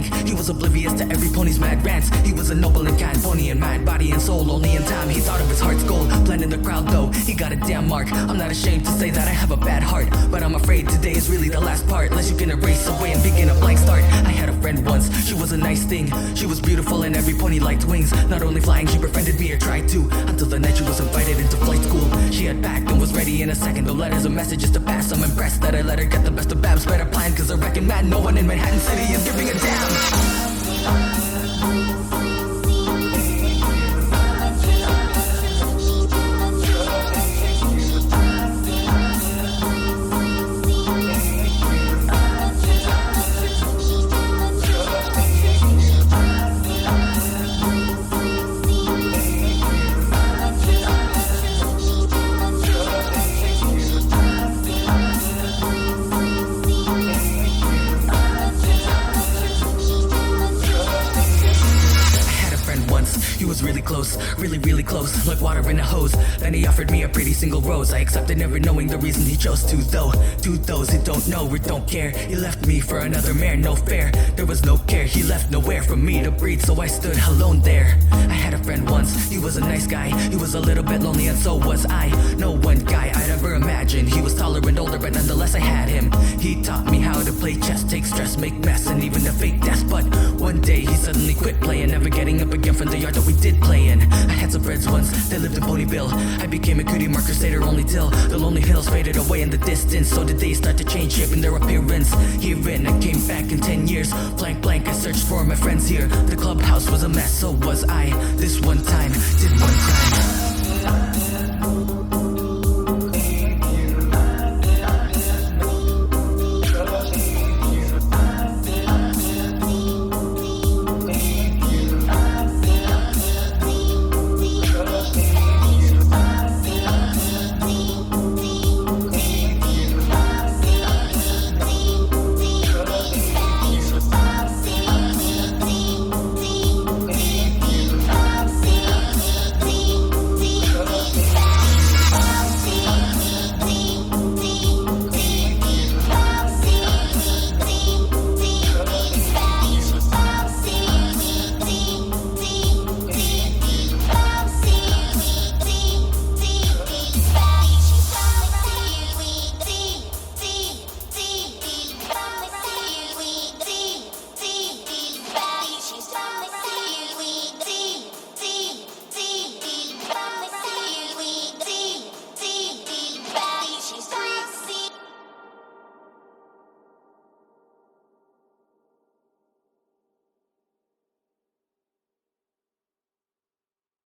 He was oblivious to every pony's mad rants. He was a noble and kind pony and mad body and soul. Only in time he thought of his heart's goal. Blending the crowd though, he got a damn mark. I'm not ashamed to say that I have a bad heart, but I'm afraid today is really the last part. Unless you can erase away and begin a blank start. I had a friend once, she was a nice thing. She was beautiful and every pony liked wings. Not only flying, she befriended me or tried to, until the night she was invited into flight school. She had packed and was ready in a second. No letters or messages to pass. I'm impressed that I let her get the best of Babs. Better plan, cause I reckon man, no one in Manhattan City is giving a damn. He was really close, really close, like water in a hose. Then he offered me a pretty single rose. I accepted, never knowing the reason he chose to, though. To those who don't know or don't care, he left me for another man, no fair. There was no care, he left nowhere for me to breathe, so I stood alone there. I had a friend once, he was a nice guy. He was a little bit lonely and so was I. No one guy I'd ever imagined. He was taller and older, but nonetheless I had him. He taught me how to play chess, take stress, make mess, and even to fake death. But one day he suddenly quit playing, never getting up again from the yard that we did play in. I had some friends once, they lived in Ponyville. I became a cutie mark crusader only till the lonely hills faded away in the distance. So did they start to change shape in their appearance. Herein I came back in 10 years. Blank I searched for my friends here. The clubhouse was a mess, so was I. This one time, did one time